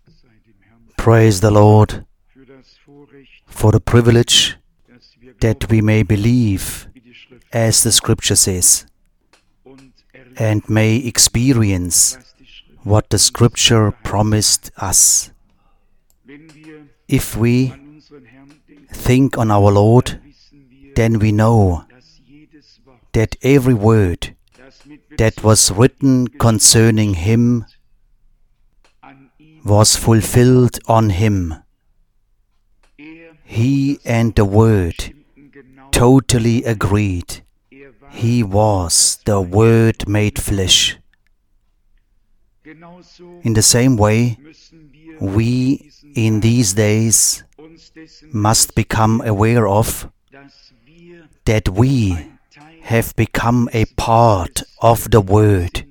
Praise the Lord for the privilege that we may believe as the Scripture says and may experience what the Scripture promised us. If we think on our Lord, then we know that every word that was written concerning Him was fulfilled on Him. He and the Word totally agreed. He was the Word made flesh. In the same way, we in these days must become aware of that we have become a part of the Word,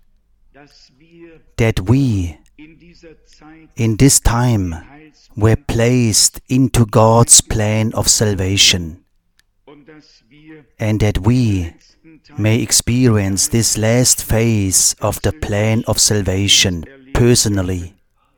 that we in this time were placed into God's plan of salvation, and that we may experience this last phase of the plan of salvation personally.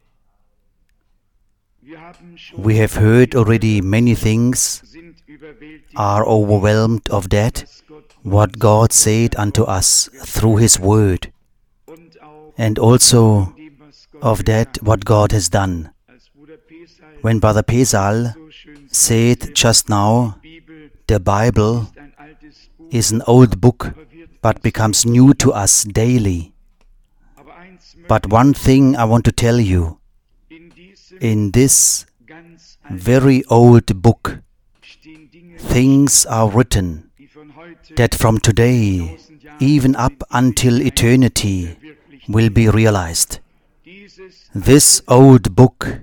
We have heard already many things, are overwhelmed of that, what God said unto us through His Word, and also of that what God has done. When Brother Pesal said just now, the Bible is an old book, but becomes new to us daily. But one thing I want to tell you, in this very old book, things are written that from today, even up until eternity, will be realized. This old book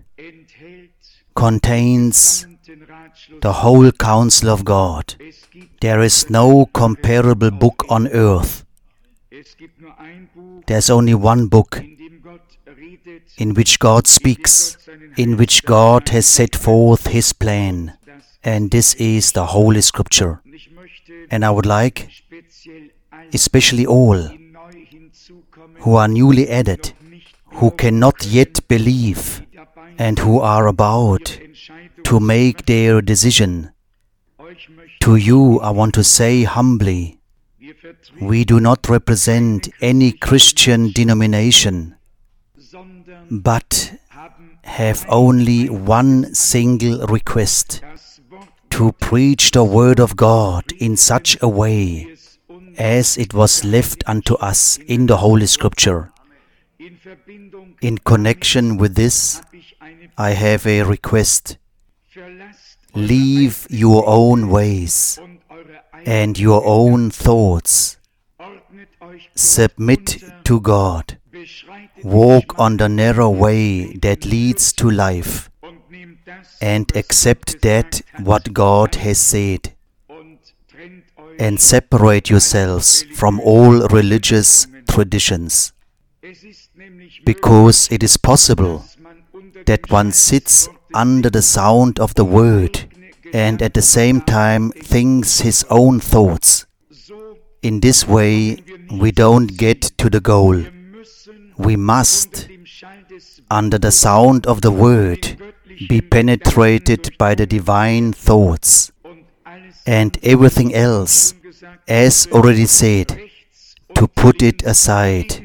contains the whole counsel of God. There is no comparable book on earth. There's only one book in which God speaks, in which God has set forth His plan, and this is the Holy Scripture. And I would like, especially all who are newly added, who cannot yet believe, and who are about to make their decision, to you I want to say humbly, we do not represent any Christian denomination, but have only one single request: to preach the Word of God in such a way as it was left unto us in the Holy Scripture. In connection with this, I have a request. Leave your own ways and your own thoughts. Submit to God. Walk on the narrow way that leads to life, and accept that what God has said, and separate yourselves from all religious traditions, because it is possible that one sits under the sound of the Word and at the same time thinks his own thoughts. In this way, we don't get to the goal. We must, under the sound of the Word, be penetrated by the divine thoughts, and everything else, as already said, to put it aside.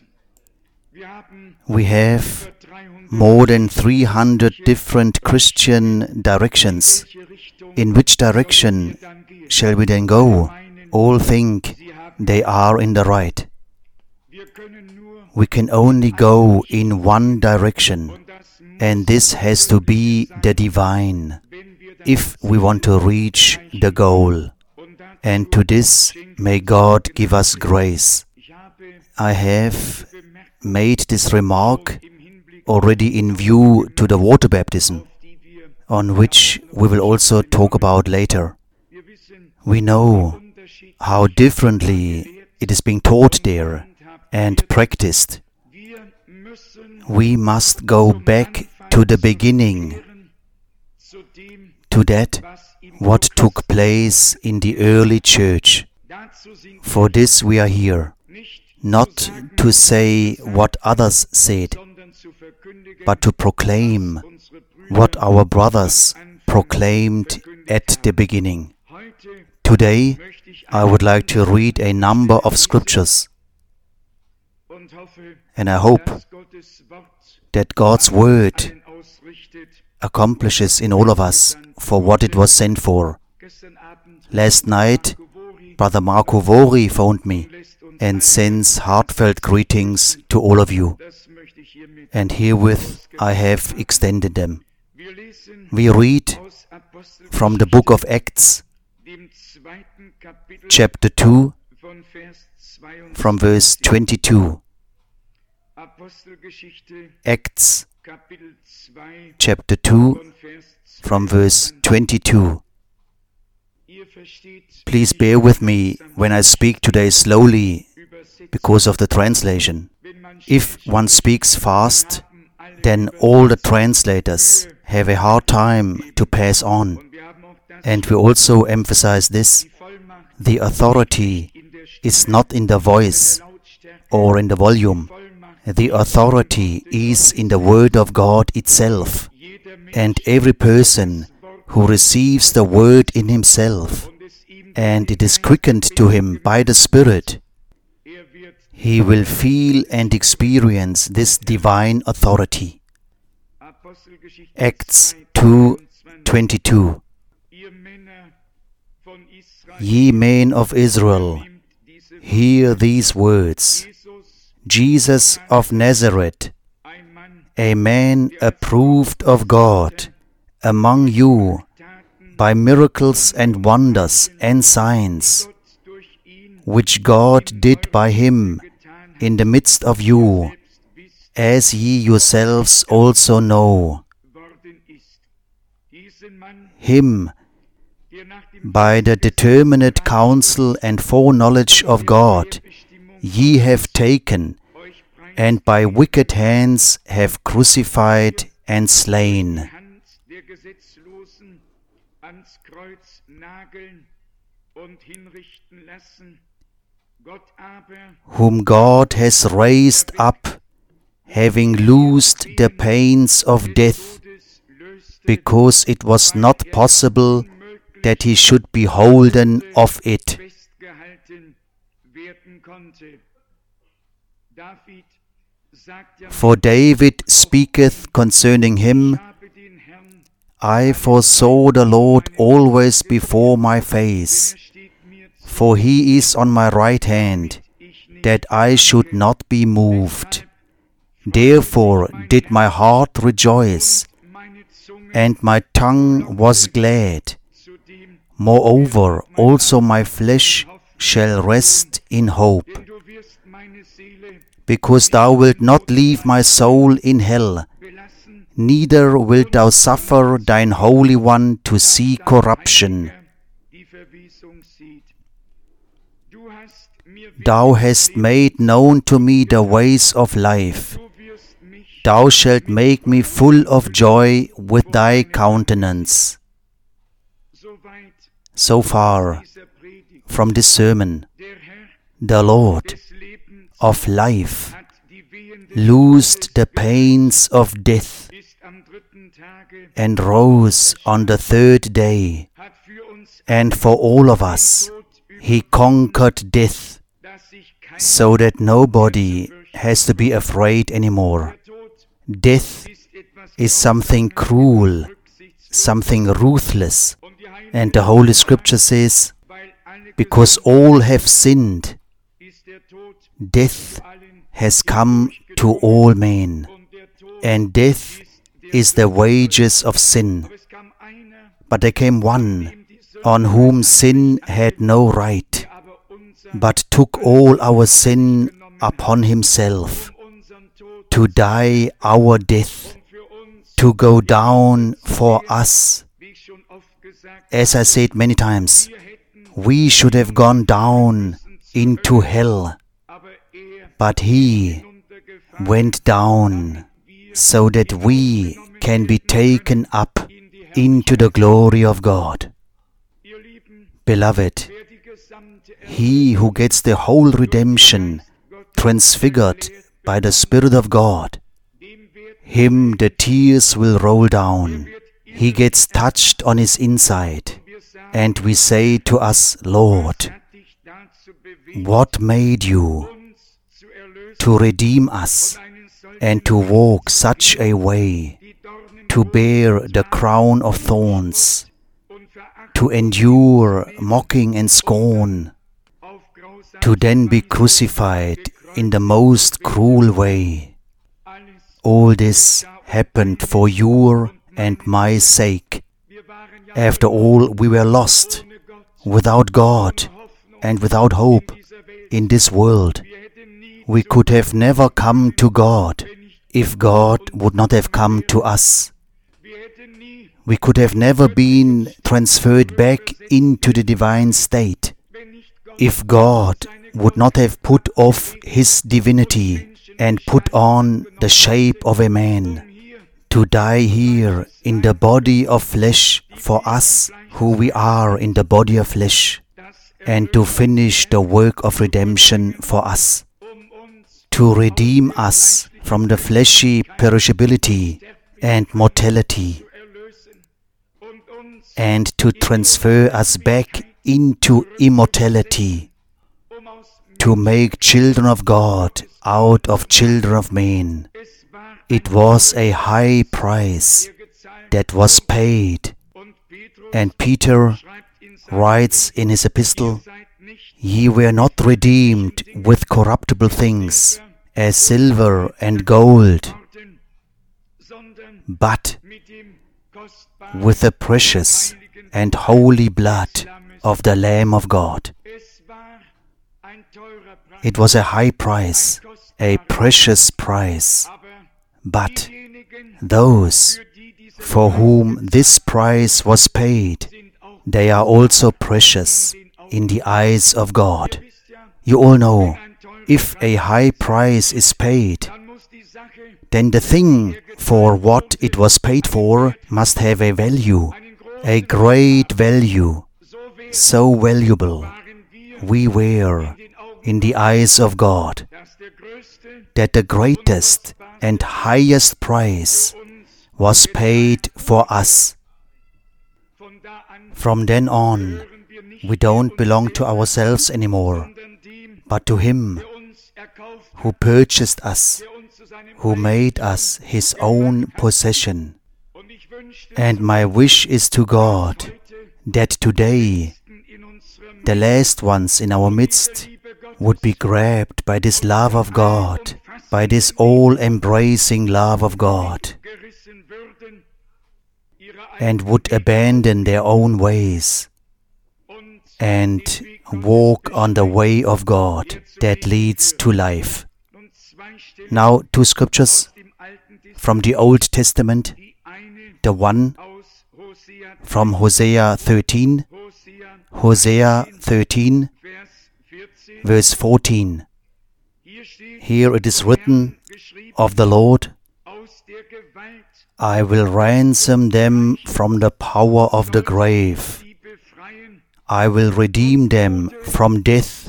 We have more than 300 different Christian directions. In which direction shall we then go? All think they are in the right. We can only go in one direction, and this has to be the divine, if we want to reach the goal. And to this may God give us grace. I have made this remark already in view to the water baptism, on which we will also talk about later. We know how differently it is being taught there and practiced. We must go back to the beginning, to that what took place in the early church. For this we are here, not to say what others said, but to proclaim what our brothers proclaimed at the beginning. Today, I would like to read a number of scriptures, and I hope that God's Word accomplishes in all of us for what it was sent for. Last night, Brother Marco Vori phoned me and sends heartfelt greetings to all of you, and herewith I have extended them. We read from the book of Acts, chapter 2, from verse 22. Acts, chapter 2, from verse 22. Please bear with me when I speak today slowly because of the translation. If one speaks fast, then all the translators have a hard time to pass on. And we also emphasize this: the authority is not in the voice or in the volume. The authority is in the Word of God itself. And every person who receives the Word in himself, and it is quickened to him by the Spirit, he will feel and experience this divine authority. Acts 2:22. Ye men of Israel, hear these words. Jesus of Nazareth, a man approved of God among you by miracles and wonders and signs, which God did by him in the midst of you, as ye yourselves also know. Him, by the determinate counsel and foreknowledge of God, ye have taken, and by wicked hands have crucified and slain, whom God has raised up, having loosed the pains of death, because it was not possible that he should be holden of it. For David speaketh concerning him, I foresaw the Lord always before my face, for he is on my right hand, that I should not be moved. Therefore did my heart rejoice, and my tongue was glad. Moreover, also my flesh shall rest in hope, because thou wilt not leave my soul in hell, neither wilt thou suffer thine Holy One to see corruption. Thou hast made known to me the ways of life. Thou shalt make me full of joy with thy countenance. So far from this sermon, the Lord of life loosed the pains of death and rose on the third day, and for all of us he conquered death, so that nobody has to be afraid anymore. Death is something cruel, something ruthless, and the Holy Scripture says, because all have sinned, death has come to all men, and death is the wages of sin. But there came one on whom sin had no right, but took all our sin upon himself, to die our death, to go down for us. As I said many times, we should have gone down into hell, but he went down so that we can be taken up into the glory of God. Beloved, he who gets the whole redemption transfigured by the Spirit of God, him the tears will roll down. He gets touched on his inside. And we say to us, Lord, what made you to redeem us and to walk such a way, to bear the crown of thorns, to endure mocking and scorn, to then be crucified in the most cruel way? All this happened for your and my sake. After all, we were lost, without God and without hope in this world. We could have never come to God if God would not have come to us. We could have never been transferred back into the divine state if God would not have put off His divinity and put on the shape of a man, to die here in the body of flesh for us who we are in the body of flesh, and to finish the work of redemption for us, to redeem us from the fleshy perishability and mortality, and to transfer us back into immortality, to make children of God out of children of men. It was a high price that was paid. And Peter writes in his epistle, "Ye were not redeemed with corruptible things, as silver and gold, but with the precious and holy blood of the Lamb of God." It was a high price, a precious price. But those for whom this price was paid, they are also precious in the eyes of God. You all know, if a high price is paid, then the thing for what it was paid for must have a value, a great value, so valuable we were in the eyes of God, that the greatest and highest price was paid for us. From then on, we don't belong to ourselves anymore, but to Him who purchased us, who made us His own possession. And my wish is to God that today the last ones in our midst would be grabbed by this love of God, by this all-embracing love of God, and would abandon their own ways and walk on the way of God that leads to life. Now, two scriptures from the Old Testament, the one from Hosea 13, verse 14. Here it is written of the Lord, "I will ransom them from the power of the grave. I will redeem them from death."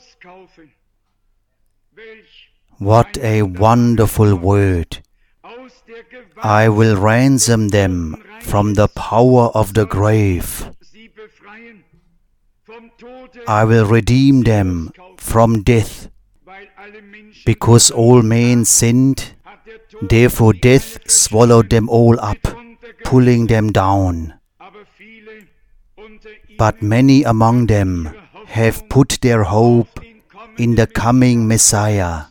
What a wonderful word! I will ransom them from the power of the grave. I will redeem them from death. Because all men sinned, therefore death swallowed them all up, pulling them down. But many among them have put their hope in the coming Messiah.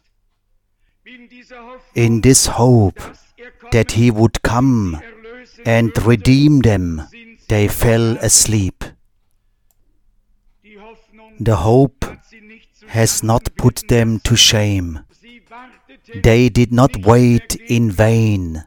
In this hope that He would come and redeem them, they fell asleep. The hope has not put them to shame. They did not wait in vain.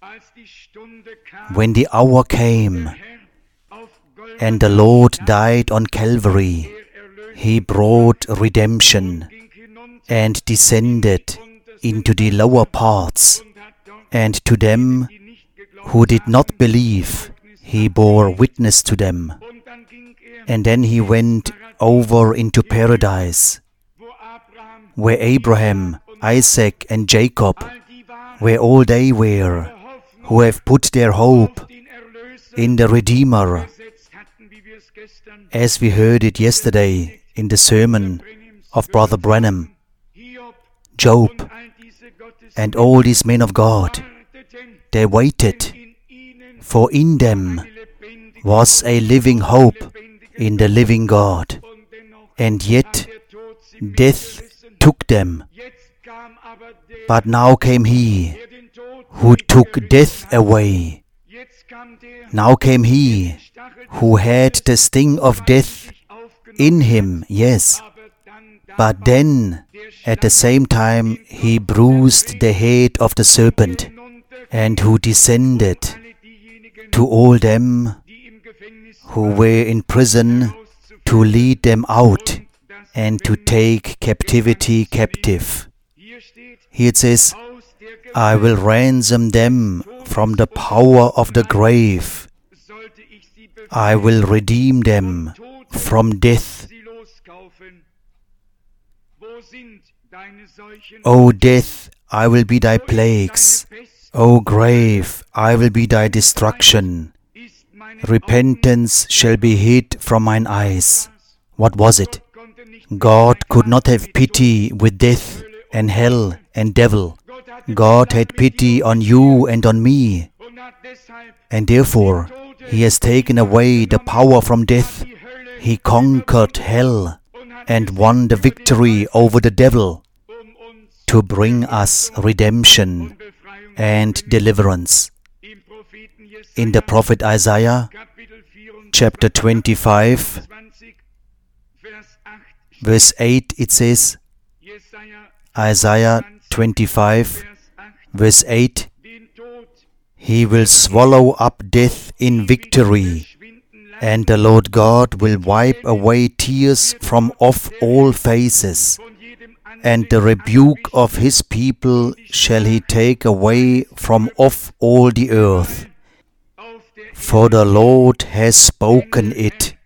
When the hour came and the Lord died on Calvary, He brought redemption and descended into the lower parts, and to them who did not believe, He bore witness to them. And then He went over into paradise, where Abraham, Isaac and Jacob where all they were who have put their hope in the Redeemer, as we heard it yesterday in the sermon of Brother Branham. Job and all these men of God, they waited, for in them was a living hope in the living God. And yet death took them. But now came He who took death away. Now came He who had the sting of death in Him, yes. But then, at the same time, He bruised the head of the serpent, and who descended to all them who were in prison, to lead them out and to take captivity captive. Here it says, I will ransom them from the power of the grave. I will redeem them from death. O death, I will be thy plagues. O grave, I will be thy destruction. Repentance shall be hid from mine eyes. What was it? God could not have pity with death and hell and devil. God had pity on you and on me. And therefore, He has taken away the power from death. He conquered hell and won the victory over the devil to bring us redemption and deliverance. In the prophet Isaiah, chapter 25, verse 8, it says, Isaiah 25, verse 8, He will swallow up death in victory, and the Lord God will wipe away tears from off all faces, and the rebuke of His people shall He take away from off all the earth. For the Lord has spoken it.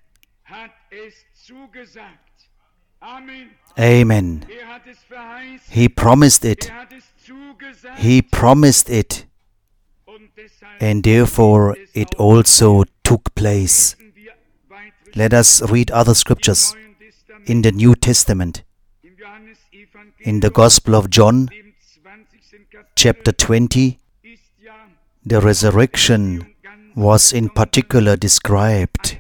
Amen. He promised it. He promised it. And therefore it also took place. Let us read other scriptures in the New Testament. In the Gospel of John, chapter 20, the resurrection was in particular described.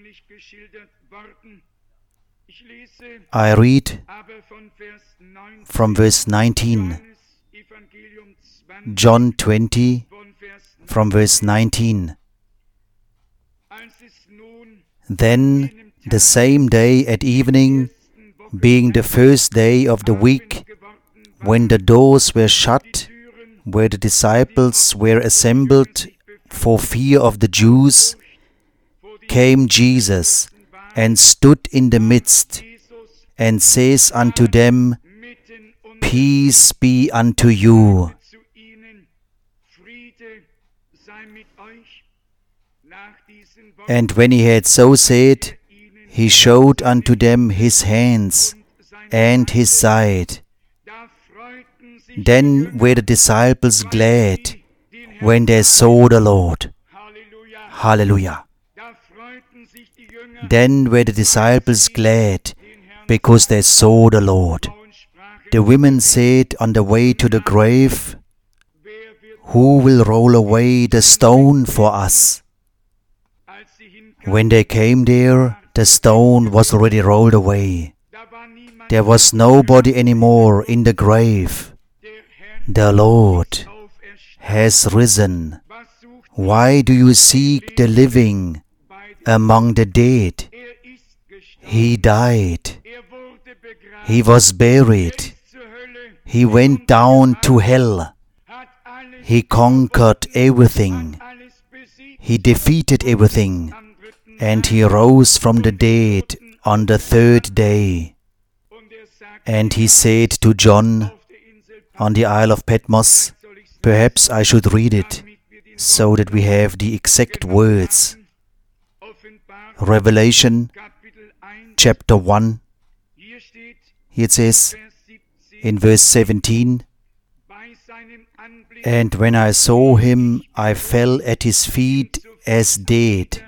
I read from verse 19, John 20, from verse 19. Then the same day at evening, being the first day of the week, when the doors were shut, where the disciples were assembled for fear of the Jews, came Jesus and stood in the midst, and says unto them, Peace be unto you. And when He had so said, He showed unto them His hands and His side. Then were the disciples glad when they saw the Lord. Hallelujah. Then were the disciples glad because they saw the Lord. The women said on the way to the grave, Who will roll away the stone for us? When they came there, the stone was already rolled away. There was nobody anymore in the grave. The Lord has risen. Why do you seek the living among the dead? He died. He was buried. He went down to hell. He conquered everything. He defeated everything. And He rose from the dead on the third day. And He said to John on the Isle of Patmos, perhaps I should read it, so that we have the exact words. Revelation, chapter 1, here it says, in verse 17, And when I saw him, I fell at his feet as dead.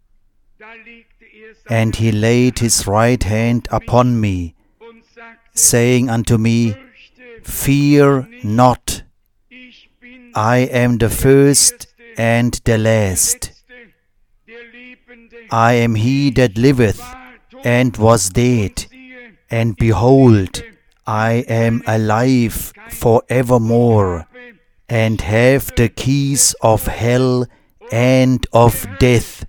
And he laid his right hand upon me, saying unto me, Fear not, I am the first and the last. I am he that liveth and was dead, and behold, I am alive for evermore, and have the keys of hell and of death.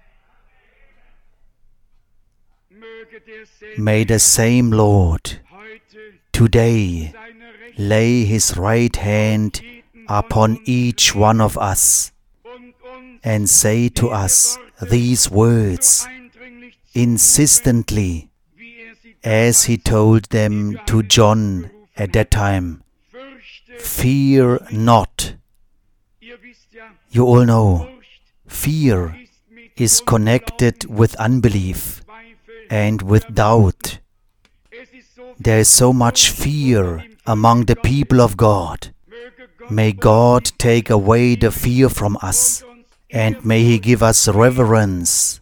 May the same Lord today lay his right hand upon each one of us and say to us these words insistently, as he told them to John at that time. Fear not. You all know, fear is connected with unbelief and with doubt. There is so much fear among the people of God. May God take away the fear from us, and may He give us reverence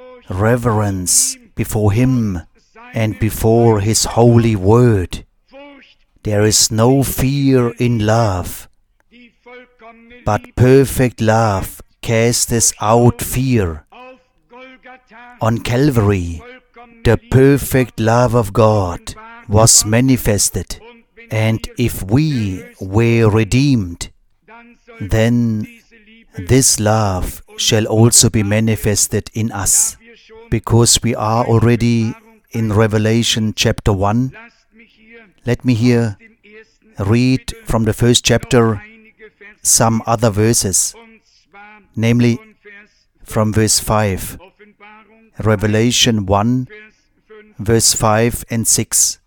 before Him and before His holy word. There is no fear in love, but perfect love casteth out fear. On Calvary, the perfect love of God was manifested, and if we were redeemed, then this love shall also be manifested in us, because we are already in Revelation chapter 1. Let me here read from the first chapter some other verses, namely from verse 5. Revelation 1, verse 5 and 6.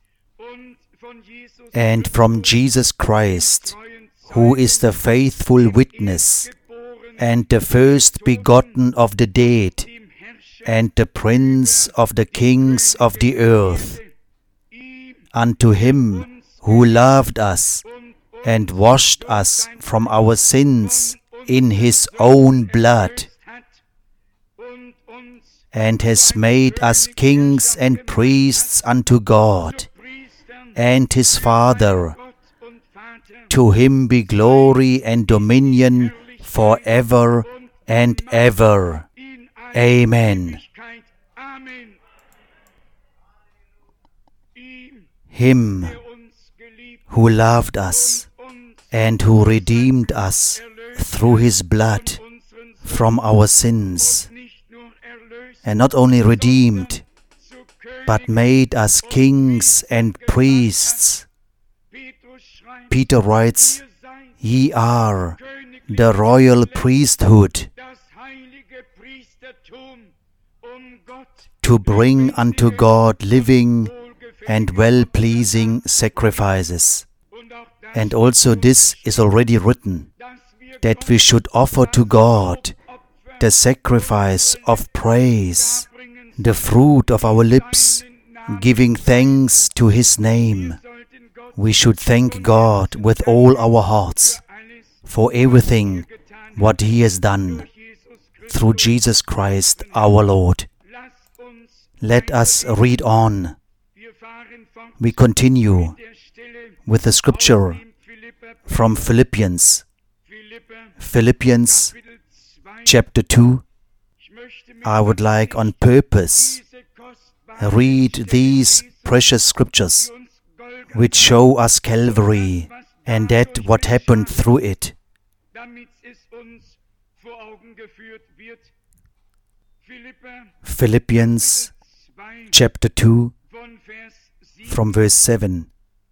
And from Jesus Christ, who is the faithful witness, and the first begotten of the dead, and the prince of the kings of the earth, unto him who loved us, and washed us from our sins in his own blood, and has made us kings and priests unto God, and his Father. To him be glory and dominion forever and ever. Amen. Him who loved us and who redeemed us through his blood from our sins, and not only redeemed, but made us kings and priests. Peter writes, Ye are the royal priesthood, to bring unto God living and well-pleasing sacrifices. And also this is already written, that we should offer to God the sacrifice of praise, the fruit of our lips, giving thanks to His name. We should thank God with all our hearts for everything what He has done through Jesus Christ our Lord. Let us read on. We continue with the scripture from Philippians. Philippians chapter 2. I would like on purpose read these precious scriptures which show us Calvary and that what happened through it. Philippians chapter 2 from verse 7.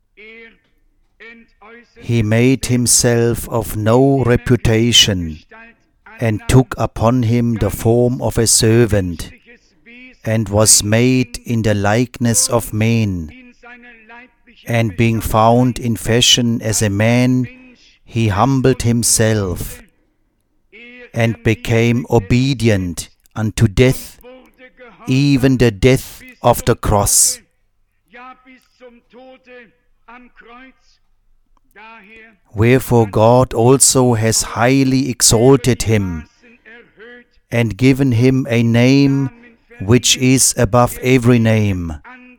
He made himself of no reputation, and took upon him the form of a servant, and was made in the likeness of men. And being found in fashion as a man, he humbled himself, and became obedient unto death, even the death of the cross. Wherefore God also has highly exalted him, and given him a name which is above every name,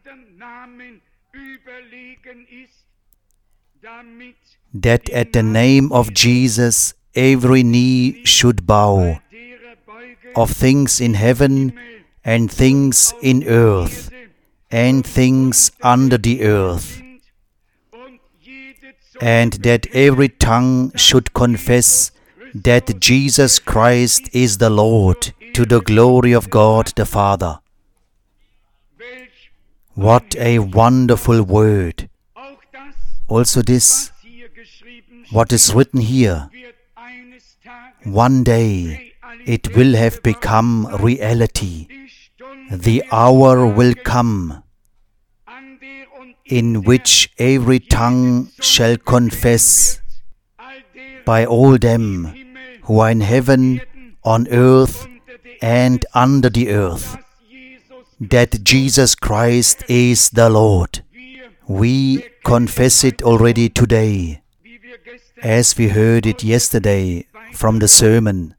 that at the name of Jesus every knee should bow, of things in heaven and things in earth and things under the earth, and that every tongue should confess that Jesus Christ is the Lord, to the glory of God the Father. What a wonderful word! Also this, what is written here, one day it will have become reality. The hour will come in which every tongue shall confess by all them who are in heaven, on earth, and under the earth, that Jesus Christ is the Lord. We confess it already today, as we heard it yesterday from the sermon.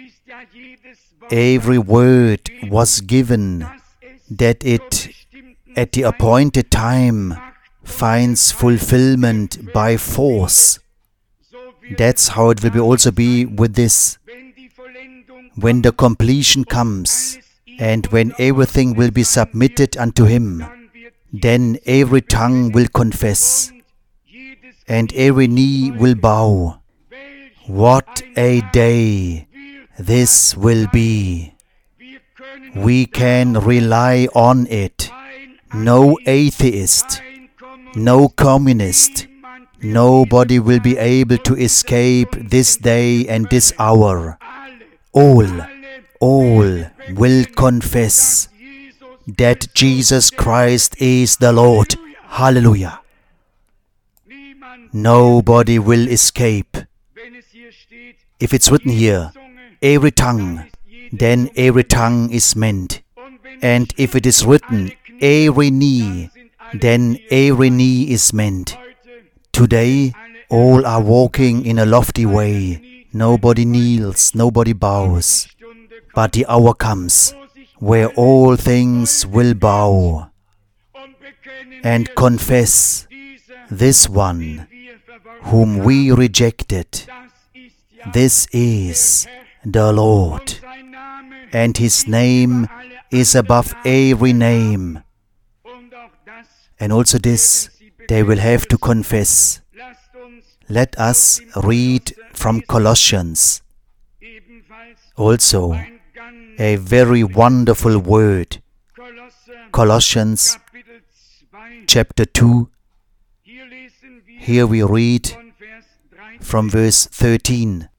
Every word was given that it, at the appointed time, finds fulfillment by force. That's how it will also be with this. When the completion comes, and when everything will be submitted unto Him, then every tongue will confess, and every knee will bow. What a day this will be! We can rely on it. No atheist, no communist, nobody will be able to escape this day and this hour. All will confess that Jesus Christ is the Lord. Hallelujah! Nobody will escape. If it's written here, every tongue, then every tongue is meant. And if it is written, every knee, then every knee is meant. Today, all are walking in a lofty way. Nobody kneels, nobody bows. But the hour comes where all things will bow and confess this one whom we rejected. This is the Lord, and His name is above every name. And also this they will have to confess. Let us read from Colossians. Also, a very wonderful word. Colossians chapter 2. Here we read from verse 13.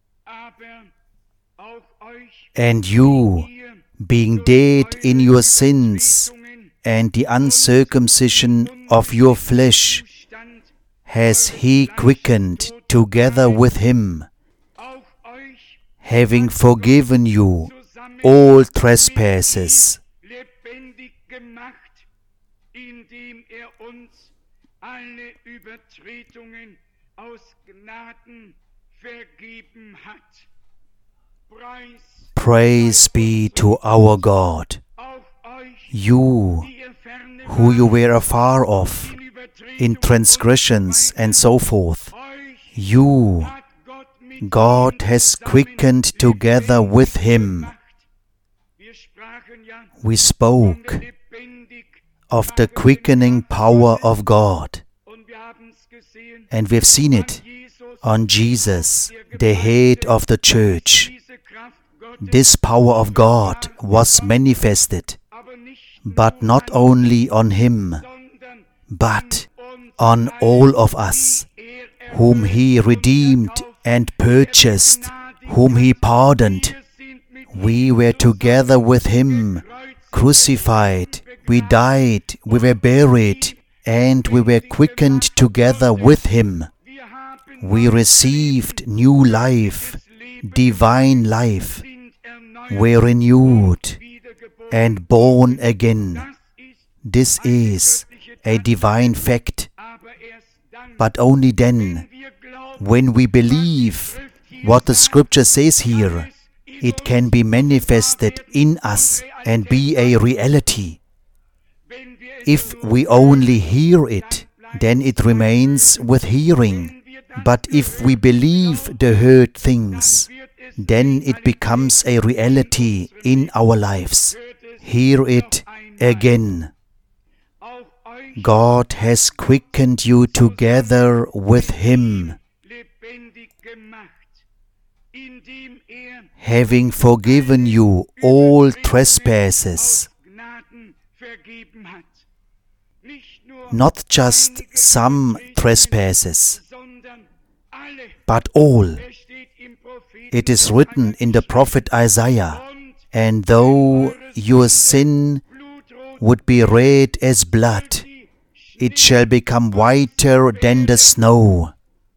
And you, being dead in your sins and the uncircumcision of your flesh, has He quickened together with Him, having forgiven you all trespasses, Praise be to our God. You, who you were afar off, in transgressions and so forth, you, God has quickened together with Him. We spoke of the quickening power of God, and we have seen it on Jesus, the head of the church. This power of God was manifested, but not only on Him, but on all of us, whom He redeemed and purchased, whom He pardoned. We were together with Him, crucified, we died, we were buried, and we were quickened together with Him. We received new life, divine life, were renewed and born again. This is a divine fact. But only then, when we believe what the Scripture says here, it can be manifested in us and be a reality. If we only hear it, then it remains with hearing. But if we believe the heard things, then it becomes a reality in our lives. Hear it again. God has quickened you together with Him, having forgiven you all trespasses. Not just some trespasses, but all. It is written in the prophet Isaiah, "And though your sin would be red as blood, it shall become whiter than the snow."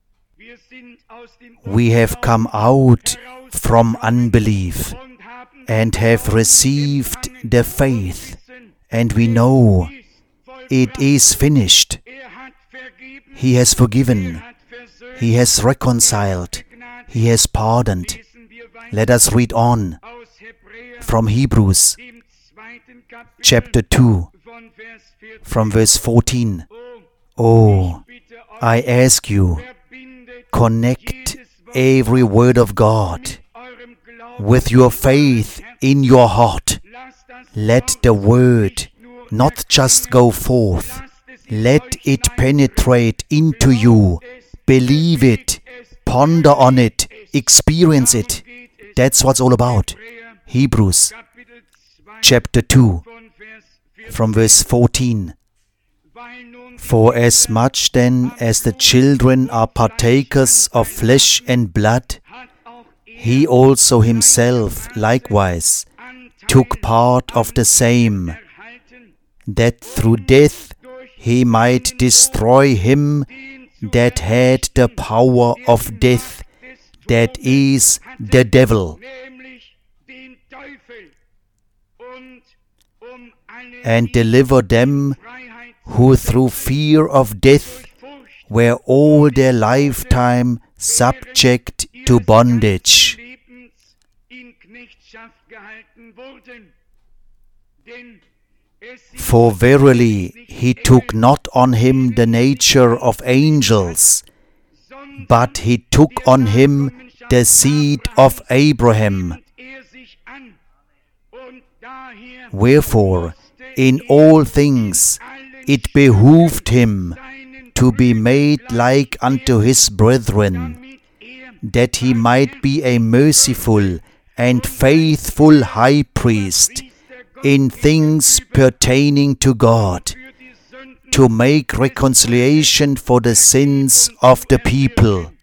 We have come out from unbelief and have received the faith, and we know it is finished. He has forgiven. He has reconciled. He has pardoned. Let us read on from Hebrews chapter 2, from verse 14. Oh, I ask you, connect every word of God with your faith in your heart. Let the word not just go forth. Let it penetrate into you. Believe it. Ponder on it. Experience it. That's what's all about. Hebrews chapter 2, from verse 14. For as much then as the children are partakers of flesh and blood, He also Himself likewise took part of the same, that through death He might destroy him that had the power of death, that is, the devil, and deliver them who through fear of death were all their lifetime subject to bondage. For verily He took not on Him the nature of angels, but He took on Him the seed of Abraham. Wherefore, in all things it behooved Him to be made like unto His brethren, that He might be a merciful and faithful high priest in things pertaining to God, to make reconciliation for the sins of the people.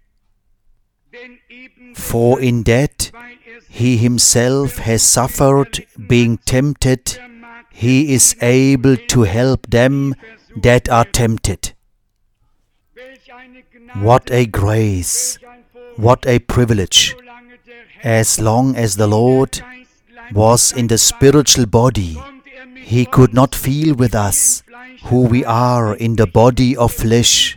For in that He Himself has suffered, being tempted, He is able to help them that are tempted. What a grace! What a privilege! As long as the Lord was in the spiritual body, He could not feel with us who we are in the body of flesh.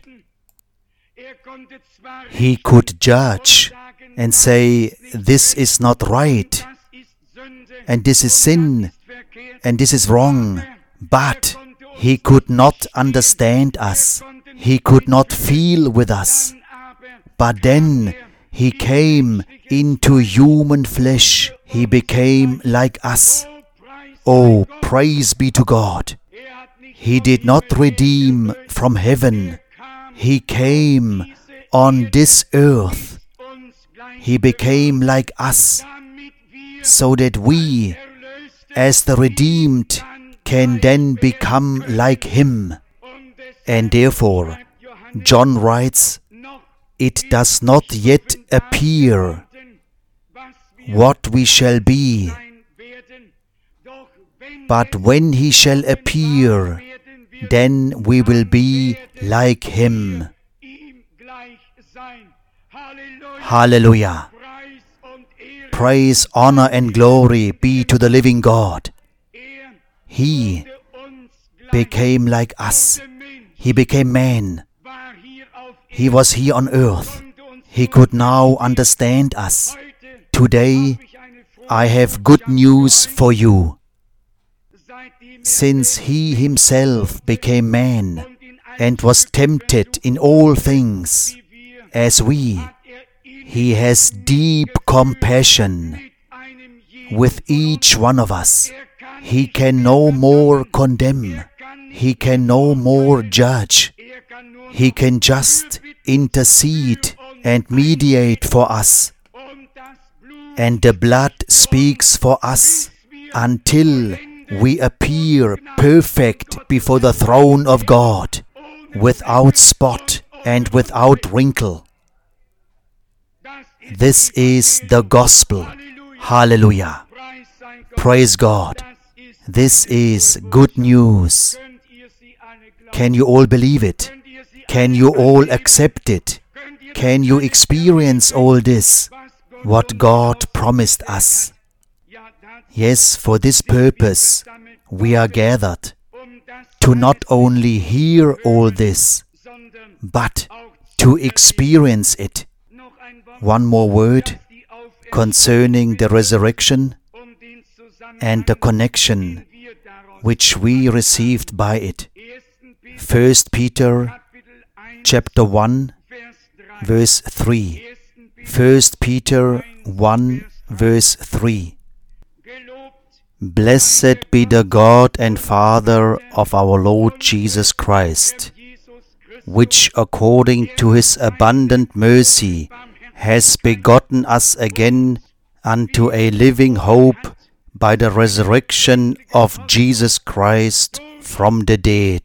He could judge and say, this is not right, and this is sin, and this is wrong. But He could not understand us. He could not feel with us. But then He came into human flesh. He became like us. Oh, praise be to God. He did not redeem from heaven. He came on this earth. He became like us, so that we, as the redeemed, can then become like Him. And therefore, John writes, it does not yet appear what we shall be, but when He shall appear, then we will be like Him. Hallelujah! Praise, honor and glory be to the living God. He became like us. He became man. He was here on earth. He could now understand us. Today, I have good news for you. Since He Himself became man and was tempted in all things as we, He has deep compassion with each one of us. He can no more condemn. He can no more judge. He can just intercede and mediate for us. And the blood speaks for us until we appear perfect before the throne of God, without spot and without wrinkle. This is the gospel. Hallelujah. Praise God. This is good news. Can you all believe it? Can you all accept it? Can you experience all this, what God promised us? Yes, for this purpose we are gathered, to not only hear all this, but to experience it. One more word concerning the resurrection and the connection which we received by it. 1 Peter chapter 1 verse 3. 1 Peter 1 verse 3. Blessed be the God and Father of our Lord Jesus Christ, which according to His abundant mercy has begotten us again unto a living hope by the resurrection of Jesus Christ from the dead.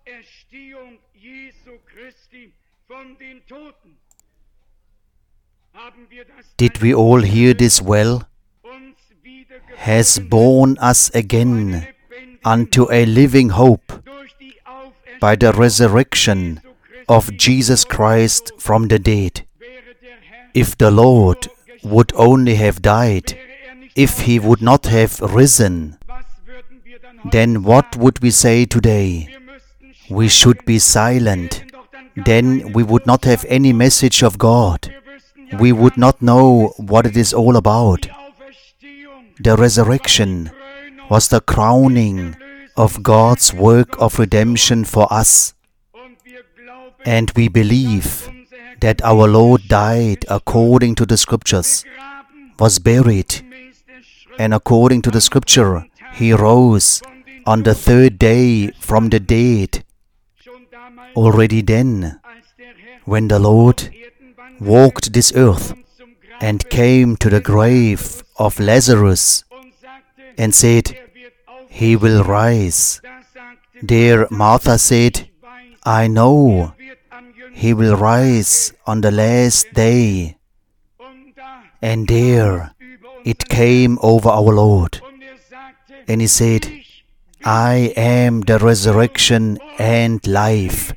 Did we all hear this well? Has born us again unto a living hope by the resurrection of Jesus Christ from the dead. If the Lord would only have died, if He would not have risen, then what would we say today? We should be silent. Then we would not have any message of God. We would not know what it is all about. The resurrection was the crowning of God's work of redemption for us. And we believe that our Lord died according to the Scriptures, was buried, and according to the Scripture, He rose on the third day from the dead. Already then, when the Lord walked this earth and came to the grave of Lazarus and said, He will rise. There Martha said, I know He will rise on the last day. And there it came over our Lord. And He said, I am the resurrection and life.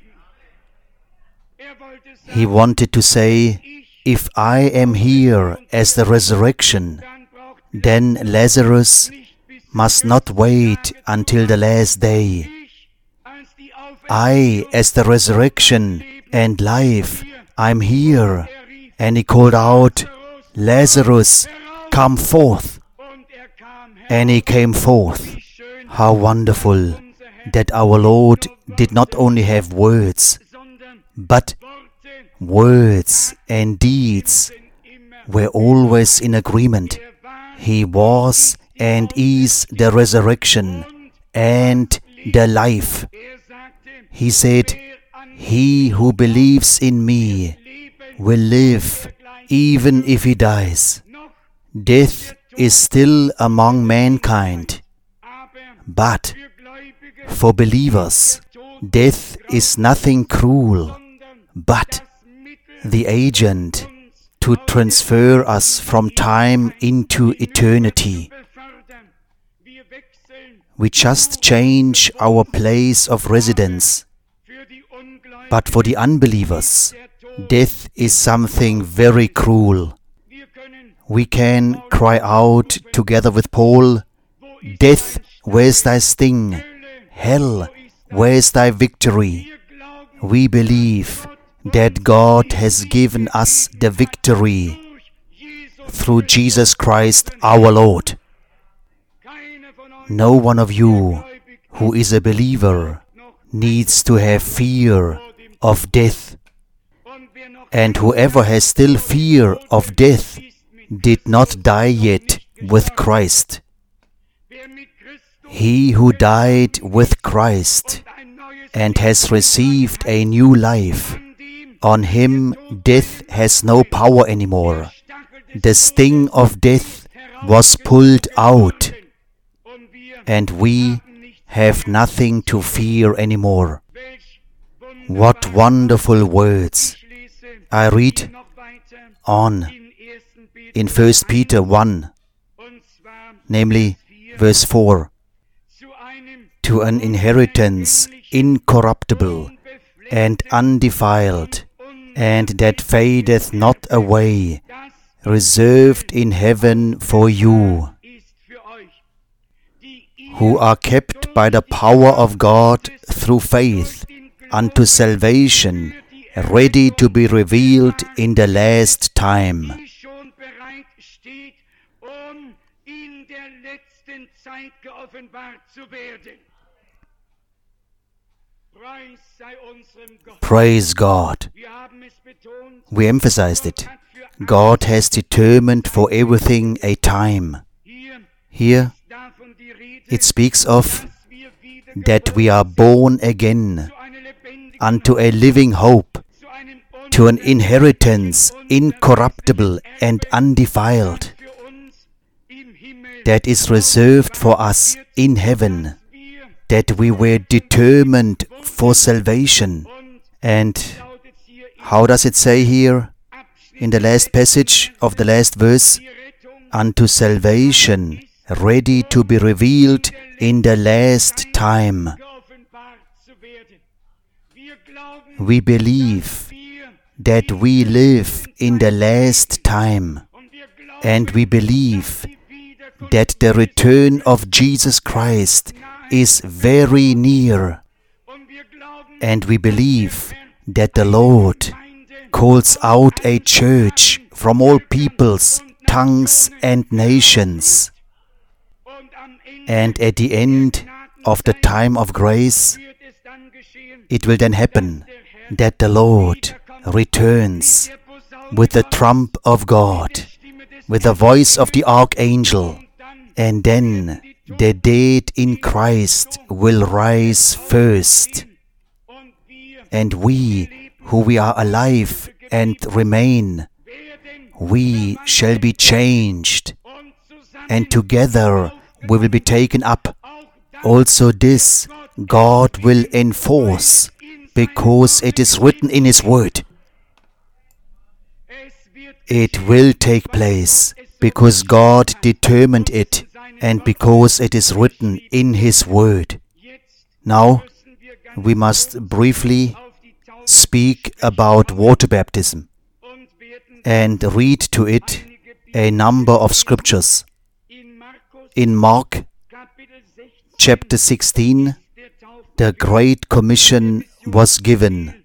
He wanted to say, if I am here as the resurrection, then Lazarus must not wait until the last day. I, as the resurrection and life, I'm here. And He called out, Lazarus, come forth. And he came forth. How wonderful that our Lord did not only have words, but words and deeds were always in agreement. He was and is the resurrection and the life. He said, He who believes in me will live even if he dies. Death is still among mankind, but for believers, death is nothing cruel, but the agent to transfer us from time into eternity. We just change our place of residence. But for the unbelievers, death is something very cruel. We can cry out together with Paul, Death, where's thy sting? Hell, where's thy victory? We believe that God has given us the victory through Jesus Christ our Lord. No one of you who is a believer needs to have fear of death. And whoever has still fear of death did not die yet with Christ. He who died with Christ and has received a new life, on him death has no power anymore. The sting of death was pulled out, and we have nothing to fear anymore. What wonderful words! I read on in 1 Peter 1, namely verse 4, to an inheritance incorruptible and undefiled, and that fadeth not away, reserved in heaven for you, who are kept by the power of God through faith unto salvation, ready to be revealed in the last time. Praise God. We emphasized it. God has determined for everything a time. Here it speaks of that we are born again unto a living hope, to an inheritance incorruptible and undefiled, that is reserved for us in heaven, that we were determined for salvation. And how does it say here in the last passage of the last verse? Unto salvation, ready to be revealed in the last time. We believe that we live in the last time, and we believe that the return of Jesus Christ is very near, and we believe that the Lord calls out a church from all peoples, tongues and nations. And at the end of the time of grace, it will then happen that the Lord returns with the trump of God, with the voice of the archangel, and then the dead in Christ will rise first. And we, who we are alive and remain, we shall be changed, and together we will be taken up. Also this God will enforce, because it is written in His Word. It will take place because God determined it, and because it is written in His Word. Now, we must briefly speak about water baptism and read to it a number of scriptures. In Mark chapter 16, the Great Commission was given.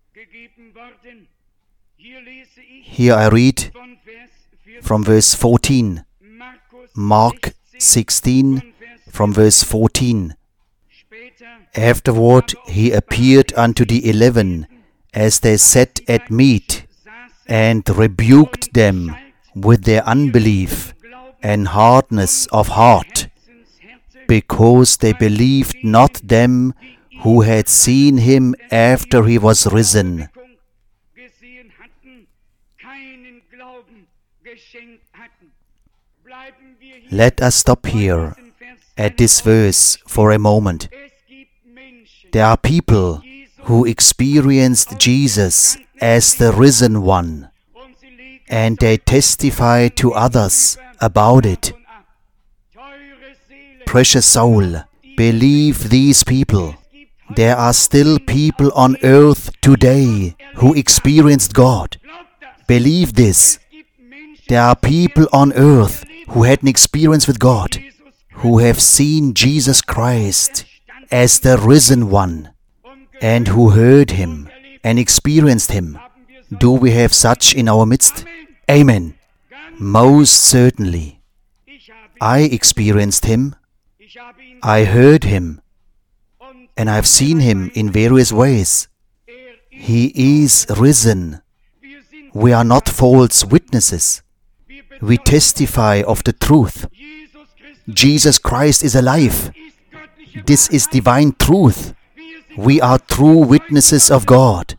Here I read from verse 14. Mark 16 from verse 14. Afterward he appeared unto the 11 as they sat at meat, and rebuked them with their unbelief and hardness of heart, because they believed not them who had seen him after he was risen. Let us stop here at this verse for a moment. There are people who experienced Jesus as the risen one, and they testify to others about it. Precious soul, believe these people. There are still people on earth today who experienced God. Believe this. There are people on earth who had an experience with God, who have seen Jesus Christ as the risen one, and who heard Him and experienced Him. Do we have such in our midst? Amen. Most certainly. I experienced Him, I heard Him, and I've seen Him in various ways. He is risen. We are not false witnesses. We testify of the truth. Jesus Christ is alive. This is divine truth. We are true witnesses of God.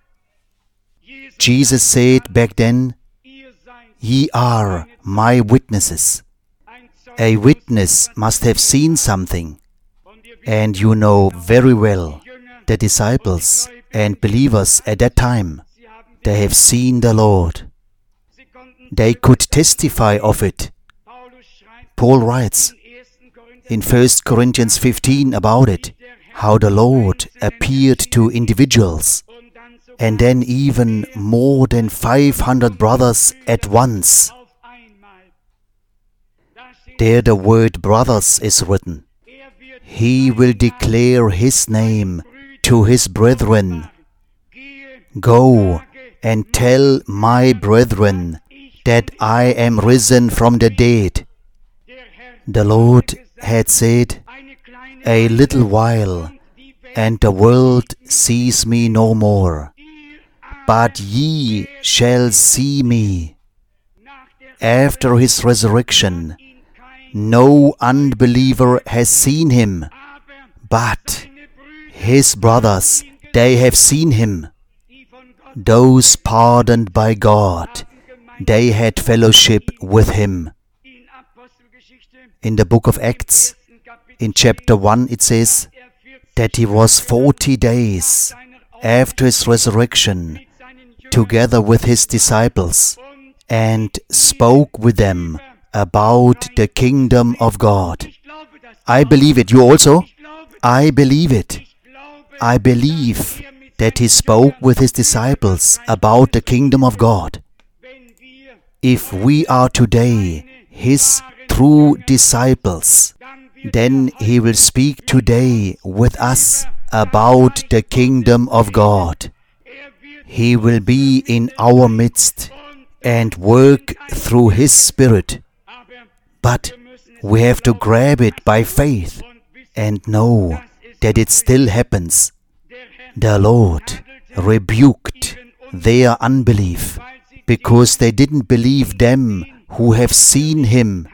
Jesus said back then, "Ye are my witnesses." A witness must have seen something. And you know very well, the disciples and believers at that time, they have seen the Lord. They could testify of it. Paul writes in 1 Corinthians 15 about it, how the Lord appeared to individuals, and then even more than 500 brothers at once. There the word brothers is written. He will declare His name to His brethren. Go and tell my brethren that I am risen from the dead. The Lord had said, "A little while, and the world sees me no more. But ye shall see me." After His resurrection, no unbeliever has seen Him, but His brothers, they have seen Him. Those pardoned by God, they had fellowship with Him. In the book of Acts, in chapter 1, it says that He was 40 days after His resurrection together with His disciples and spoke with them about the kingdom of God. I believe it. You also? I believe it. I believe that He spoke with His disciples about the kingdom of God. If we are today His true disciples, then He will speak today with us about the kingdom of God. He will be in our midst and work through His Spirit. But we have to grab it by faith and know that it still happens. The Lord rebuked their unbelief because they didn't believe them who have seen Him.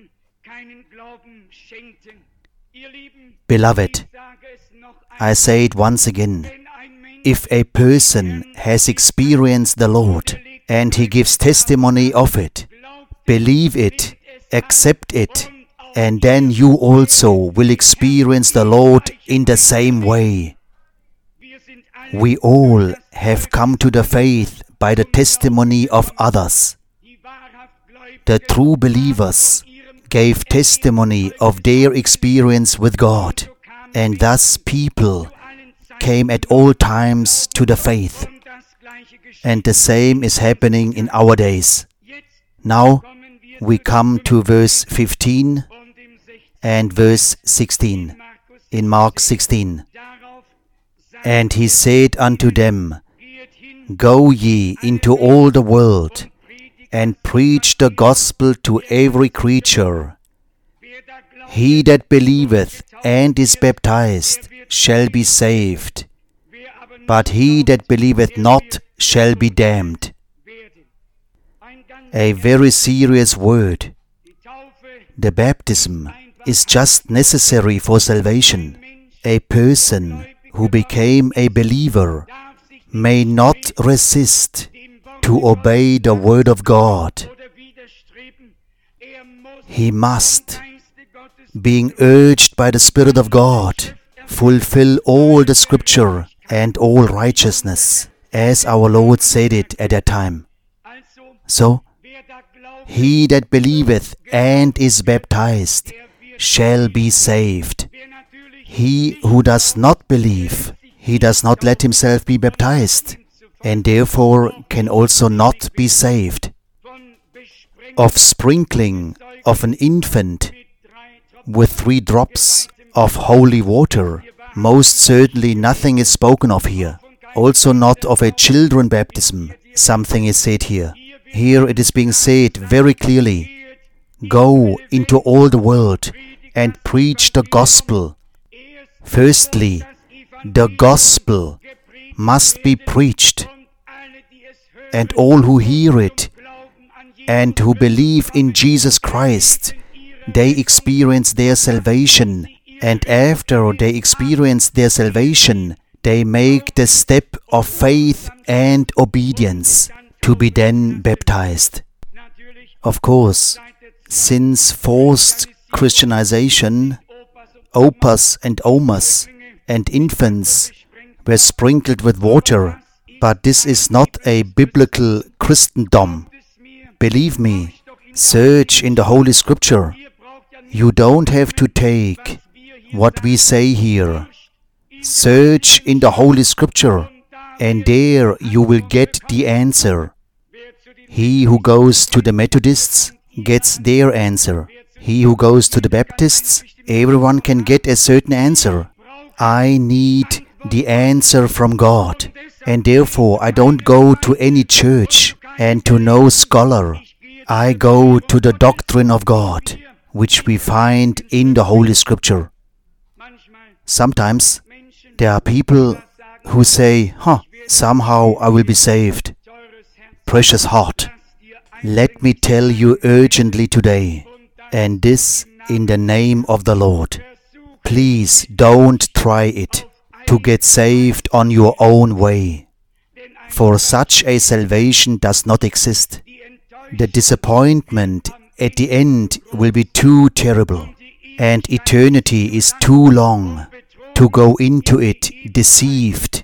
Beloved, I say it once again. If a person has experienced the Lord and he gives testimony of it, believe it, accept it, and then you also will experience the Lord in the same way. We all have come to the faith by the testimony of others. The true believers gave testimony of their experience with God, and thus people came at all times to the faith. And the same is happening in our days. Now we come to verse 15 and verse 16 in Mark 16. And He said unto them, Go ye into all the world, and preach the gospel to every creature. He that believeth and is baptized shall be saved, but he that believeth not shall be damned. A very serious word. The baptism is just necessary for salvation. A person who became a believer may not resist to obey the word of God. He must, being urged by the Spirit of God, fulfill all the Scripture and all righteousness, as our Lord said it at that time. So, he that believeth and is baptized shall be saved. He who does not believe, he does not let himself be baptized, and therefore can also not be saved. Of sprinkling of an infant with 3 drops of holy water, most certainly nothing is spoken of here. also not of a children baptism. Something is said here. Here it is being said very clearly, go into all the world and preach the gospel. Firstly, the gospel must be preached, and all who hear it and who believe in Jesus Christ, they experience their salvation, and after they experience their salvation, they make the step of faith and obedience to be then baptized. Of course, since forced Christianization, opas and omas and infants were sprinkled with water, but this is not a biblical Christendom. Believe me, search in the Holy Scripture. You don't have to take what we say here. Search in the Holy Scripture, and there you will get the answer. He who goes to the Methodists gets their answer. He who goes to the Baptists, everyone can get a certain answer. I need the answer from God, and therefore I don't go to any church and to no scholar. I go to the doctrine of God, which we find in the Holy Scripture. Sometimes there are people who say, somehow I will be saved. Precious heart, let me tell you urgently today, and this in the name of the Lord. Please don't try it to get saved on your own way, for such a salvation does not exist. The disappointment at the end will be too terrible, and eternity is too long to go into it deceived.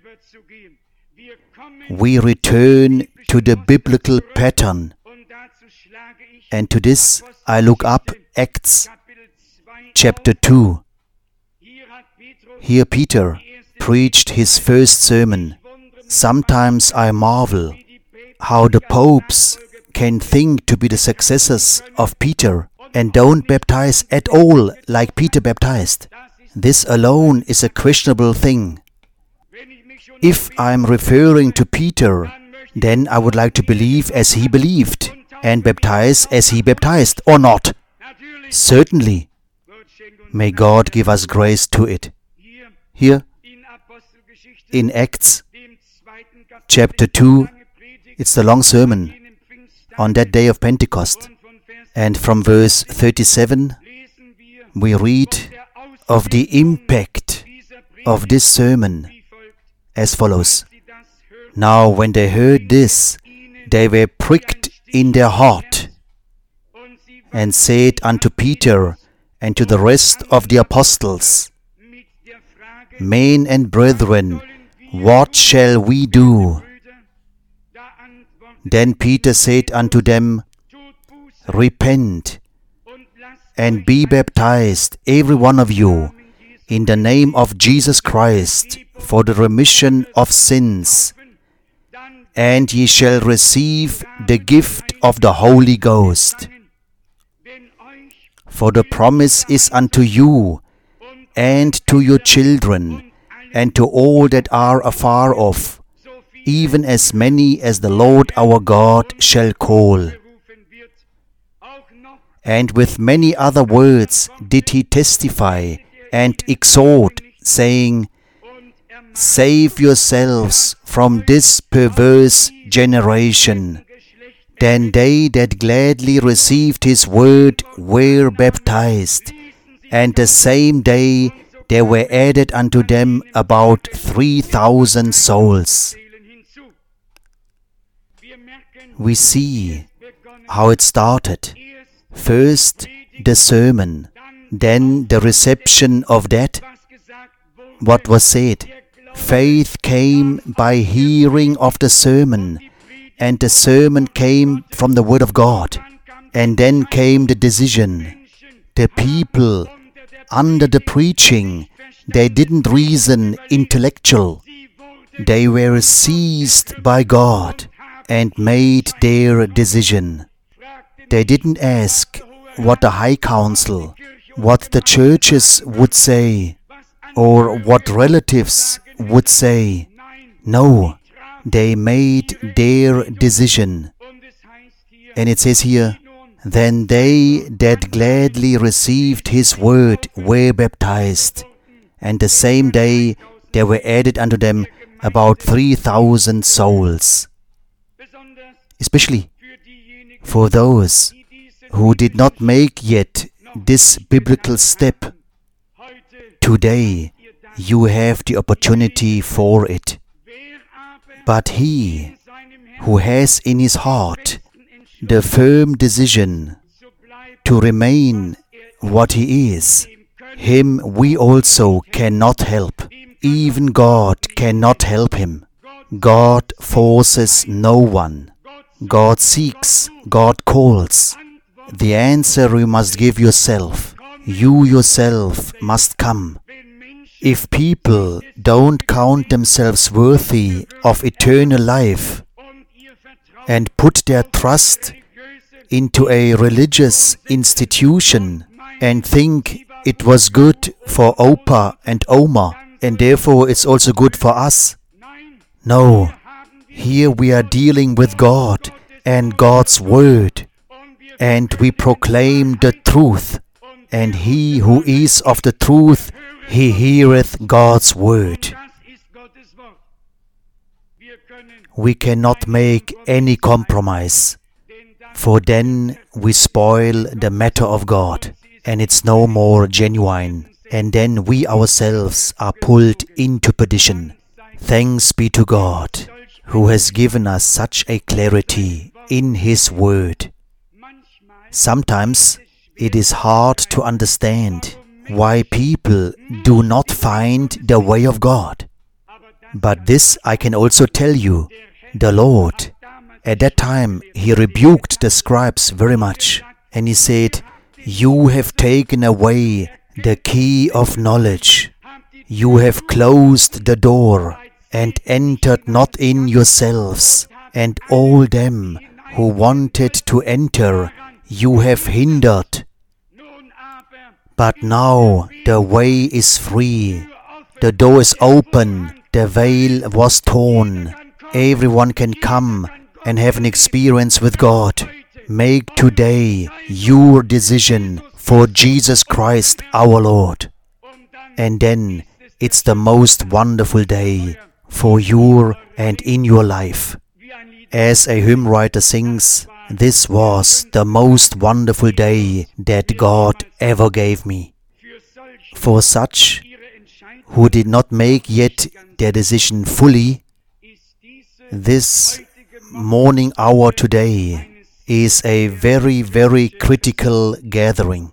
We return to the biblical pattern, and to this I look up Acts chapter 2. Here Peter preached his first sermon. Sometimes I marvel how the popes can think to be the successors of Peter and don't baptize at all like Peter baptized. This alone is a questionable thing. If I am referring to Peter, then I would like to believe as he believed and baptize as he baptized, or not? Certainly. May God give us grace to it. Here, in Acts chapter 2, it's the long sermon on that day of Pentecost. And from verse 37, we read of the impact of this sermon as follows. Now when they heard this, they were pricked in their heart, and said unto Peter and to the rest of the apostles, Men and brethren, what shall we do? Then Peter said unto them, Repent, and be baptized, every one of you, in the name of Jesus Christ, for the remission of sins, and ye shall receive the gift of the Holy Ghost. For the promise is unto you, and to your children, and to all that are afar off, even as many as the Lord our God shall call. And with many other words did he testify and exhort, saying, Save yourselves from this perverse generation. Then they that gladly received his word were baptized, and the same day there were added unto them about 3,000 souls. We see how it started. First, the sermon, then the reception of that. What was said? Faith came by hearing of the sermon, and the sermon came from the Word of God. And then came the decision. The people, under the preaching, they didn't reason intellectual. They were seized by God and made their decision. They didn't ask what the High Council, what the churches would say, or what relatives would say. No, they made their decision. And it says here, then they that gladly received his word were baptized, and the same day there were added unto them about 3,000 souls. Especially for those who did not make yet this biblical step, today you have the opportunity for it. But he who has in his heart the firm decision to remain what he is, him we also cannot help. Even God cannot help him. God forces no one. God seeks, God calls. The answer you must give yourself. You yourself must come. If people don't count themselves worthy of eternal life and put their trust into a religious institution and think it was good for Opa and Oma and therefore it's also good for us. No, here we are dealing with God and God's Word, and we proclaim the truth, and he who is of the truth, he heareth God's Word. We cannot make any compromise, for then we spoil the matter of God, and it's no more genuine, and then we ourselves are pulled into perdition. Thanks be to God, who has given us such a clarity in His Word. Sometimes it is hard to understand why people do not find the way of God. But this I can also tell you, the Lord, at that time, He rebuked the scribes very much, and He said, "You have taken away the key of knowledge. You have closed the door, and entered not in yourselves, and all them who wanted to enter, you have hindered. But now the way is free, the door is open, the veil was torn. Everyone can come and have an experience with God. Make today your decision for Jesus Christ our Lord. And then it's the most wonderful day for your and in your life. As a hymn writer sings, this was the most wonderful day that God ever gave me. For such who did not make yet their decision fully, this morning hour today is a very, very critical gathering.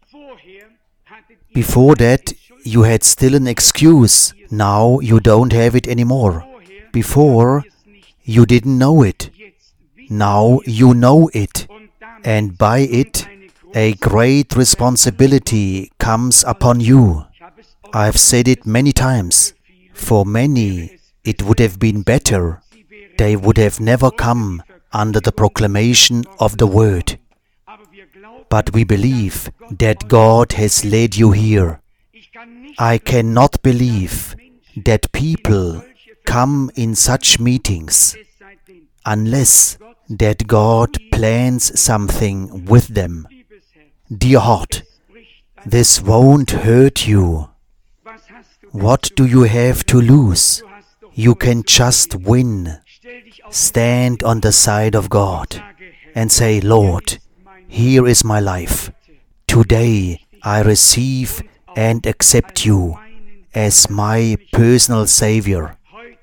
Before that, you had still an excuse. Now you don't have it anymore. Before, you didn't know it. Now you know it. And by it, a great responsibility comes upon you. I've said it many times. For many, it would have been better. They would have never come under the proclamation of the Word. But we believe that God has led you here. I cannot believe that people come in such meetings unless that God plans something with them. Dear heart, this won't hurt you. What do you have to lose? You can just win. Stand on the side of God and say, Lord, here is my life. Today I receive and accept you as my personal Savior.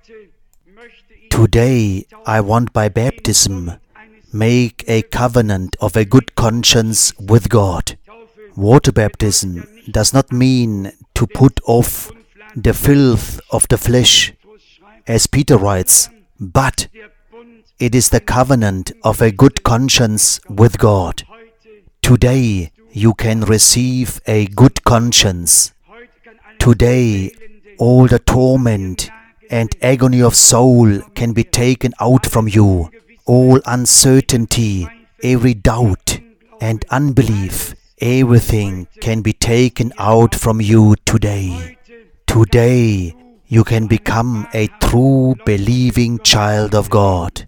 Today I want by baptism make a covenant of a good conscience with God. Water baptism does not mean to put off the filth of the flesh, as Peter writes, but it is the covenant of a good conscience with God. Today you can receive a good conscience. Today all the torment and agony of soul can be taken out from you. All uncertainty, every doubt and unbelief, everything can be taken out from you today. Today you can become a true believing child of God.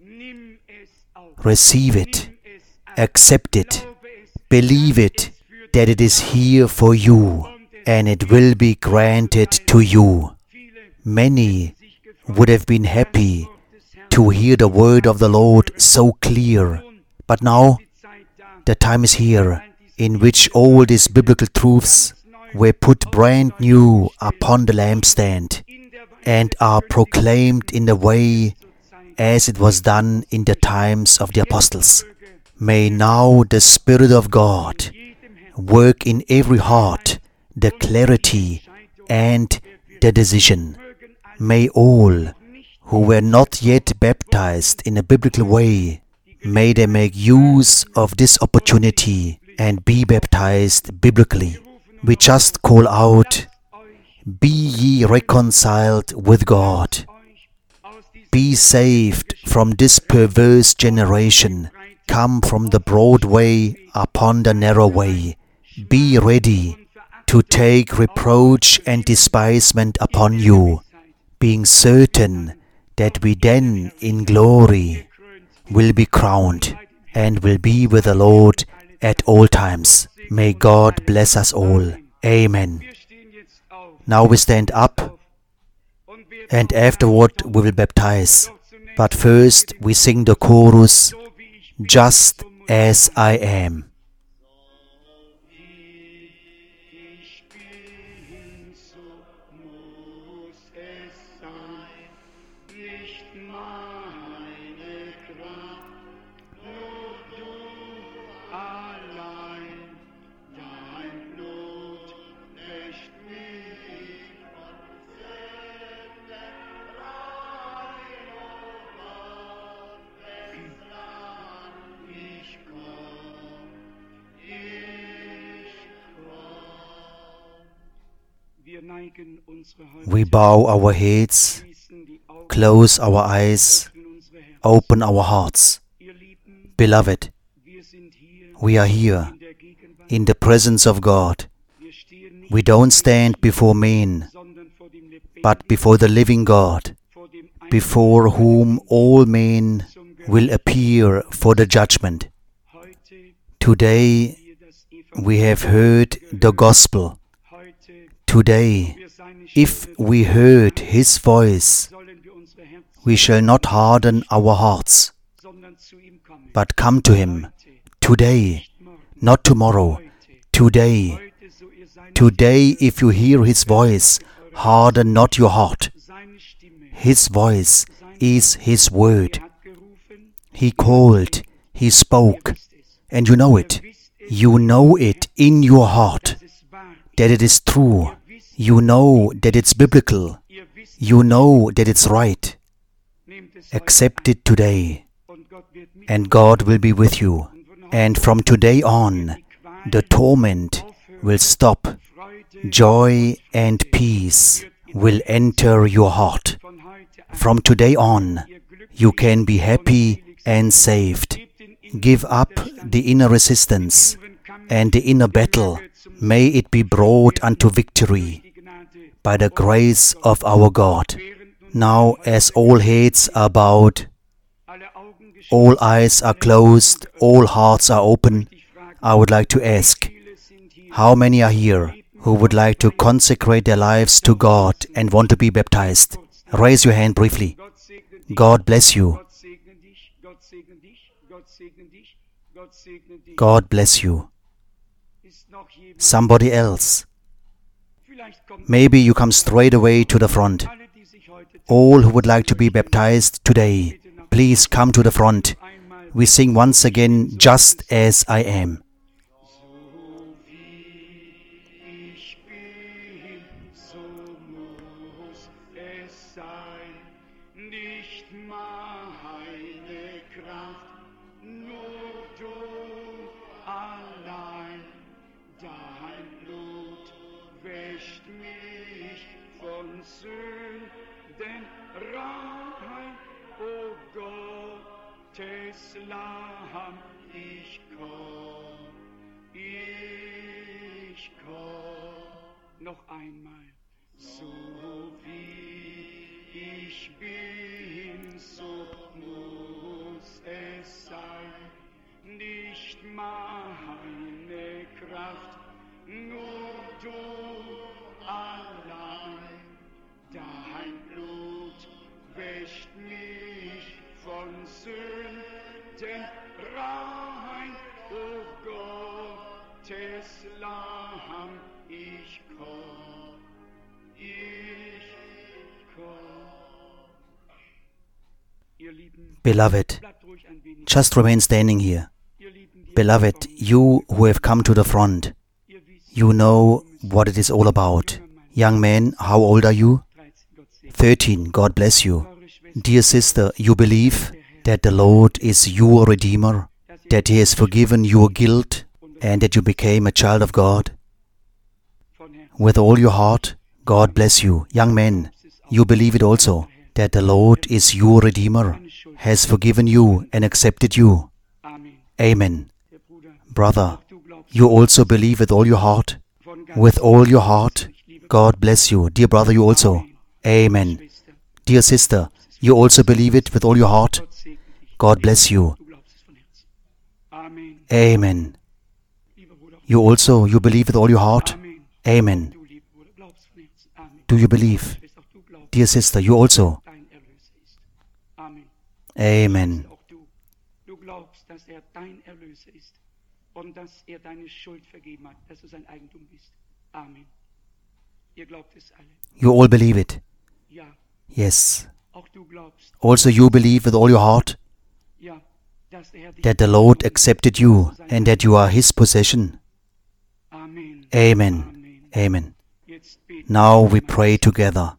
Receive it, accept it, believe it, that it is here for you, and it will be granted to you. Many would have been happy to hear the word of the Lord so clear, but now the time is here in which all these biblical truths were put brand new upon the lampstand and are proclaimed in the way as it was done in the times of the apostles. May now the Spirit of God work in every heart the clarity and the decision. May all who were not yet baptized in a biblical way, may they make use of this opportunity and be baptized biblically. We just call out, be ye reconciled with God. Be saved from this perverse generation. Come from the broad way upon the narrow way. Be ready to take reproach and despisement upon you, being certain that we then in glory will be crowned and will be with the Lord at all times. May God bless us all. Amen. Now we stand up, and afterward we will baptize. But first we sing the chorus, Just as I am. We bow our heads, close our eyes, open our hearts. Beloved, we are here in the presence of God. We don't stand before men, but before the living God, before whom all men will appear for the judgment. Today we have heard the gospel. Today, if we heard His voice, we shall not harden our hearts, but come to Him today, not tomorrow, today. Today, if you hear His voice, harden not your heart. His voice is His word. He called, He spoke, and you know it. You know it in your heart, that it is true. You know that it's biblical. You know that it's right. Accept it today, and God will be with you. And from today on, the torment will stop. Joy and peace will enter your heart. From today on, you can be happy and saved. Give up the inner resistance and the inner battle. May it be brought unto victory by the grace of our God. Now, as all heads are bowed, all eyes are closed, all hearts are open, I would like to ask, how many are here who would like to consecrate their lives to God and want to be baptized? Raise your hand briefly. God bless you. God bless you. Somebody else. Maybe you come straight away to the front. All who would like to be baptized today, please come to the front. We sing once again, Just as I am. So wie ich bin, so muss es sein. Nicht meine Kraft, nur du allein. Dein Blut wäscht mich von Sünden rein. O Gottes Lamm, ich komm, ich komm. Ihr Lieben, Beloved, bleibt ruhig ein wenig. just remain standing here. Ihr Lieben, die Beloved, you who have come to the front, ihr wisst, you know what it is all about. Young man, how old are you? 13, Gott segne. 13, God bless you. Eure Schwester, Dear sister, you believe that the Lord is your Redeemer, that He has forgiven your guilt, and that you became a child of God? von Herrn, With all your heart, God bless you. Young man, you believe it also, that the Lord is your Redeemer, has forgiven you and accepted you. Amen. Amen. Der Bruder, Brother, auch du glaubst you also believe with all your heart. von With all your heart, God bless you. Dear brother, you also. Amen. Schwester, Dear sister, you also believe it with all your heart. Gott segne dich. God bless you. Du glaubst es von Herzen. Amen. Amen. Lieber Bruder, You believe with all your heart. Amen. Amen. Du, lieber Bruder, glaubst von Herzen. Amen. Do you believe? Schwester, auch du glaubst, Dear sister, you also. dein Erlöser ist. Amen. Amen. Auch du glaubst, dass er dein Erlöser ist und dass er deine Schuld vergeben hat, dass du sein Eigentum bist. Amen. Ihr glaubt es alle. You all believe it. Ja, Yes. auch du glaubst, Also you believe with all your heart ja, dass der Herr dich that the Lord accepted you and that you are His possession. Amen. Amen. Amen. Amen. Jetzt beten Now wir we gemeinsam. pray together.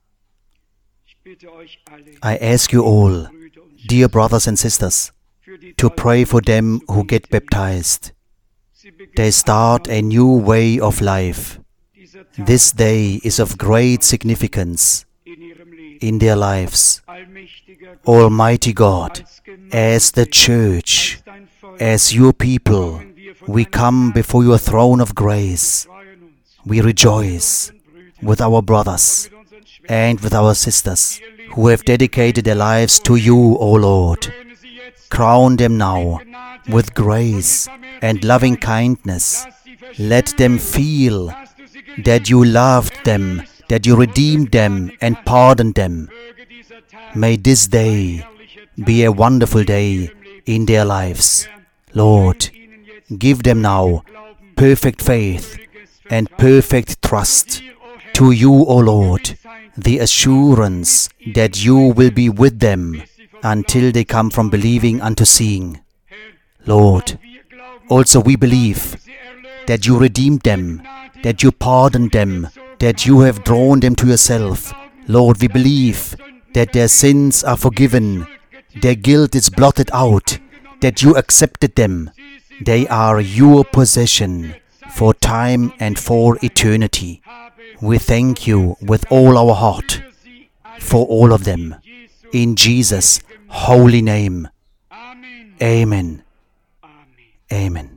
Ich bitte euch alle, I ask you all, Brüder und dear brothers and sisters, für die to Täuflinge pray for them zu who get beten. baptized. Sie beginnen They start a new way of life. dieser Tag This day is of great significance in ihrem Leben. in their lives. Allmächtiger Gott, Almighty God, als Gemeinde, as the church, als dein Volk, as your people, we come before your throne of grace. freuen uns We rejoice with our brothers mit unseren Schwestern. and with our sisters who have dedicated their lives to you, O Lord. Kröne sie jetzt Crown them now Gnade with grace and loving kindness. Lass sie verstehen, Let them feel dass du sie geliebt that you loved them, that you redeemed them and pardoned them. möge dieser Tag May this day be a wonderful day in their lives. Lord, ihnen jetzt give them now Glauben, perfect faith and perfect trust dir, o Herr, to you, O Lord, the assurance that you will be with them until they come from believing unto seeing. Lord, wir glauben, also we believe sie erlöst that you redeemed them, that you pardoned them, that you have drawn them to yourself. Lord, we believe that their sins are forgiven, their guilt is blotted out, that you accepted them. They are your possession for time and for eternity. We thank you with all our heart sie alle. for all of them. In Jesus' holy name. Amen. Amen. Amen. Amen.